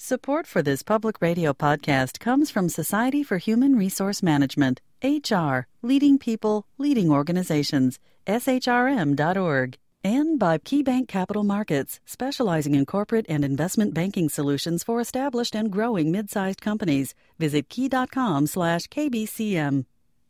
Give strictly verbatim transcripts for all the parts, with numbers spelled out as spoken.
Support for this public radio podcast comes from Society for Human Resource Management, H R, leading people, leading organizations, S H R M dot org, and by KeyBank Capital Markets, specializing in corporate and investment banking solutions for established and growing mid-sized companies. Visit key.com slash KBCM.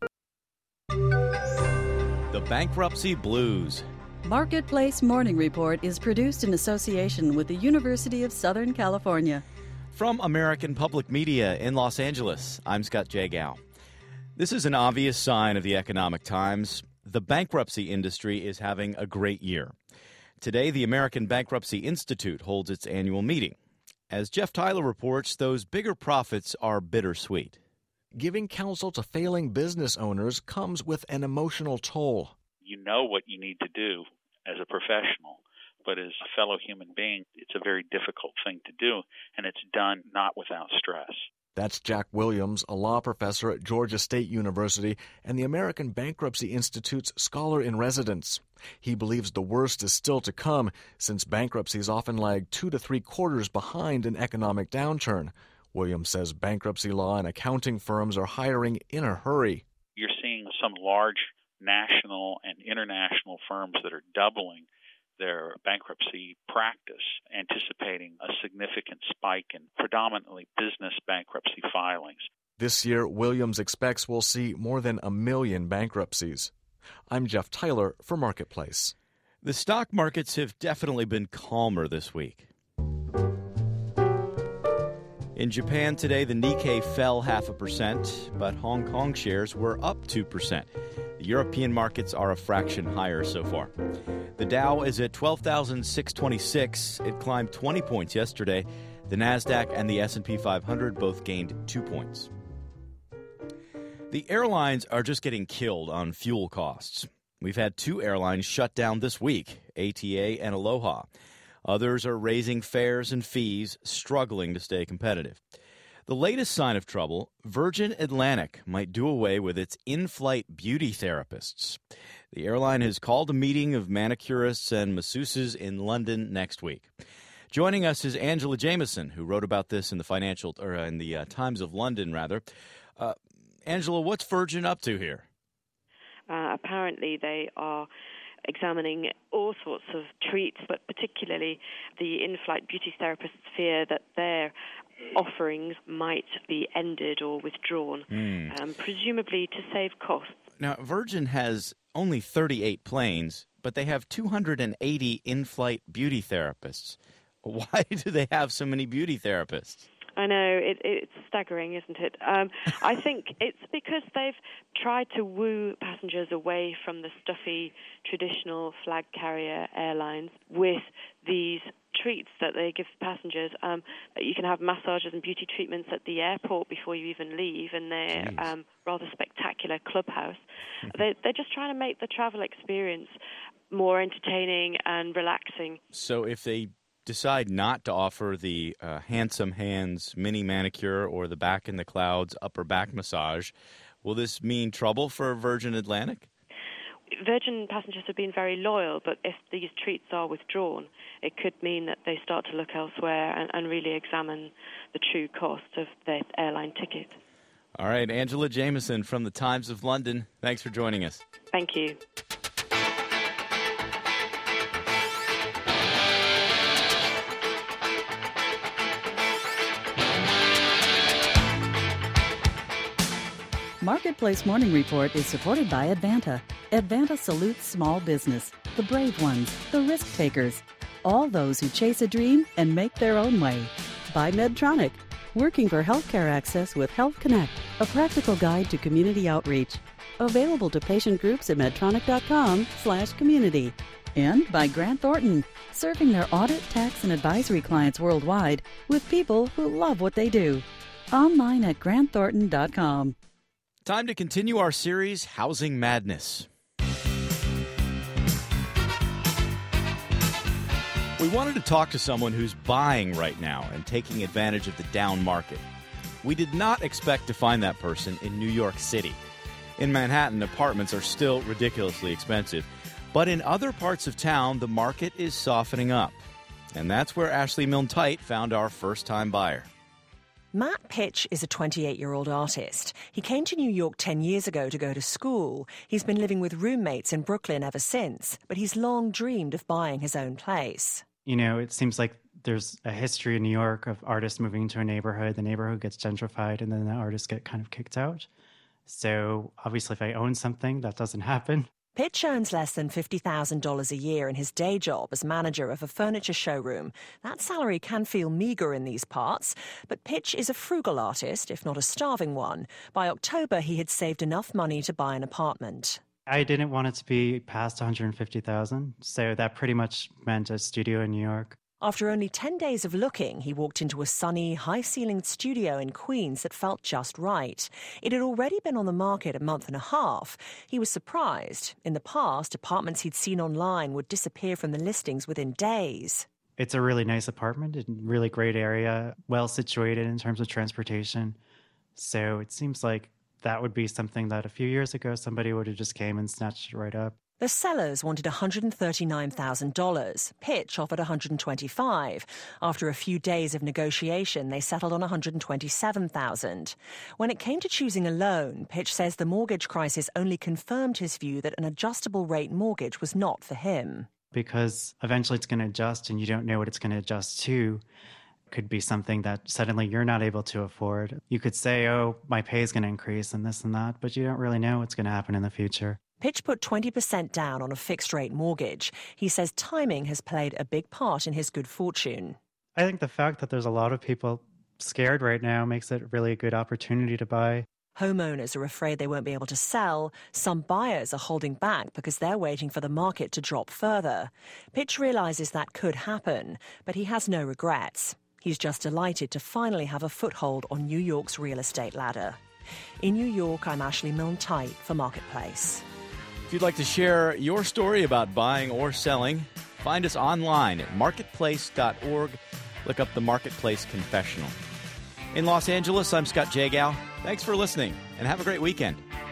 The Bankruptcy Blues. Marketplace Morning Report is produced in association with the University of Southern California. From American Public Media in Los Angeles, I'm Scott Jagow. This is an obvious sign of the economic times. The bankruptcy industry is having a great year. Today, the American Bankruptcy Institute holds its annual meeting. As Jeff Tyler reports, those bigger profits are bittersweet. Giving counsel to failing business owners comes with an emotional toll. You know what you need to do as a professional, but as a fellow human being, it's a very difficult thing to do, and it's done not without stress. That's Jack Williams, a law professor at Georgia State University and the American Bankruptcy Institute's scholar-in-residence. He believes the worst is still to come, since bankruptcies often lag two to three quarters behind an economic downturn. Williams says bankruptcy law and accounting firms are hiring in a hurry. You're seeing some large national and international firms that are doubling their bankruptcy practice, anticipating a significant spike in predominantly business bankruptcy filings. This year, Williams expects we'll see more than a million bankruptcies. I'm Jeff Tyler for Marketplace. The stock markets have definitely been calmer this week. In Japan today, the Nikkei fell half a percent, but Hong Kong shares were up two percent. The European markets are a fraction higher so far. The Dow is at twelve thousand six hundred twenty-six. It climbed twenty points yesterday. The NASDAQ and the S and P five hundred both gained two points. The airlines are just getting killed on fuel costs. We've had two airlines shut down this week, A T A and Aloha. Others are raising fares and fees, struggling to stay competitive. The latest sign of trouble, Virgin Atlantic might do away with its in-flight beauty therapists. The airline has called a meeting of manicurists and masseuses in London next week. Joining us is Angela Jameson, who wrote about this in the Financial or in the uh, Times of London, rather. Uh, Angela, what's Virgin up to here? Uh, apparently, they are examining all sorts of treats, but particularly the in-flight beauty therapists fear that their offerings might be ended or withdrawn, mm. um, presumably to save costs. Now, Virgin has only thirty-eight planes, but they have two hundred eighty in-flight beauty therapists. Why do they have so many beauty therapists? I know, it, it's staggering, isn't it? Um, I think it's because they've tried to woo passengers away from the stuffy, traditional flag carrier airlines with these treats that they give passengers. Um, you can have massages and beauty treatments at the airport before you even leave, and they're um, rather spectacular clubhouse. They're, they're just trying to make the travel experience more entertaining and relaxing. So if they decide not to offer the uh, handsome hands mini manicure or the back in the clouds upper back massage, will this mean trouble for Virgin Atlantic? Virgin passengers have been very loyal, but if these treats are withdrawn, it could mean that they start to look elsewhere and, and really examine the true cost of their airline ticket. All right, Angela Jameson from the Times of London, thanks for joining us. Thank you. Marketplace Morning Report is supported by Advanta. Advanta salutes small business, the brave ones, the risk takers, all those who chase a dream and make their own way. By Medtronic, working for healthcare access with Health Connect, a practical guide to community outreach. Available to patient groups at medtronic.com slash community. And by Grant Thornton, serving their audit, tax, and advisory clients worldwide with people who love what they do. Online at grant thornton dot com. Time to continue our series, Housing Madness. We wanted to talk to someone who's buying right now and taking advantage of the down market. We did not expect to find that person in New York City. In Manhattan, apartments are still ridiculously expensive, but in other parts of town, the market is softening up. And that's where Ashley Milne-Tite found our first-time buyer. Matt Pitch is a twenty-eight-year-old artist. He came to New York ten years ago to go to school. He's been living with roommates in Brooklyn ever since, but he's long dreamed of buying his own place. You know, it seems like there's a history in New York of artists moving into a neighborhood. The neighborhood gets gentrified, and then the artists get kind of kicked out. So obviously, if I own something, that doesn't happen. Pitch earns less than fifty thousand dollars a year in his day job as manager of a furniture showroom. That salary can feel meagre in these parts, but Pitch is a frugal artist, if not a starving one. By October, he had saved enough money to buy an apartment. I didn't want it to be past one hundred fifty thousand dollars, so that pretty much meant a studio in New York. After only ten days of looking, he walked into a sunny, high-ceilinged studio in Queens that felt just right. It had already been on the market a month and a half. He was surprised. In the past, apartments he'd seen online would disappear from the listings within days. It's a really nice apartment in a really great area, well situated in terms of transportation. So it seems like that would be something that a few years ago somebody would have just came and snatched it right up. The sellers wanted one hundred thirty-nine thousand dollars. Pitch offered one hundred twenty-five thousand dollars. After a few days of negotiation, they settled on one hundred twenty-seven thousand dollars. When it came to choosing a loan, Pitch says the mortgage crisis only confirmed his view that an adjustable rate mortgage was not for him. Because eventually it's going to adjust and you don't know what it's going to adjust to. It could be something that suddenly you're not able to afford. You could say, oh, my pay is going to increase and this and that, but you don't really know what's going to happen in the future. Pitch put twenty percent down on a fixed-rate mortgage. He says timing has played a big part in his good fortune. I think the fact that there's a lot of people scared right now makes it really a good opportunity to buy. Homeowners are afraid they won't be able to sell. Some buyers are holding back because they're waiting for the market to drop further. Pitch realizes that could happen, but he has no regrets. He's just delighted to finally have a foothold on New York's real estate ladder. In New York, I'm Ashley Milne-Tite for Marketplace. If you'd like to share your story about buying or selling, find us online at marketplace dot org. Look up the Marketplace Confessional. In Los Angeles, I'm Scott Jagow. Thanks for listening, and have a great weekend.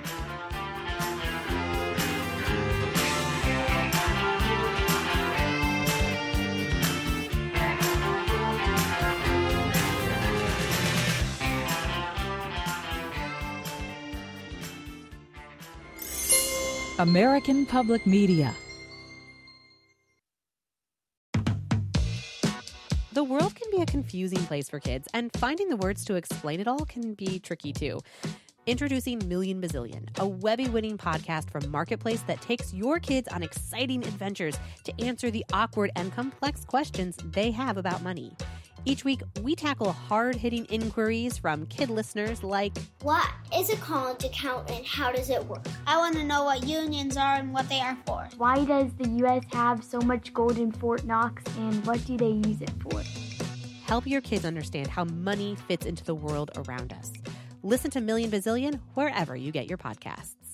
American Public Media. The world can be a confusing place for kids, and finding the words to explain it all can be tricky too. Introducing Million Bazillion, a Webby-winning podcast from Marketplace that takes your kids on exciting adventures to answer the awkward and complex questions they have about money. Each week, we tackle hard-hitting inquiries from kid listeners like, what is a college account and how does it work? I want to know what unions are and what they are for. Why does the U S have so much gold in Fort Knox and what do they use it for? Help your kids understand how money fits into the world around us. Listen to Million Bazillion wherever you get your podcasts.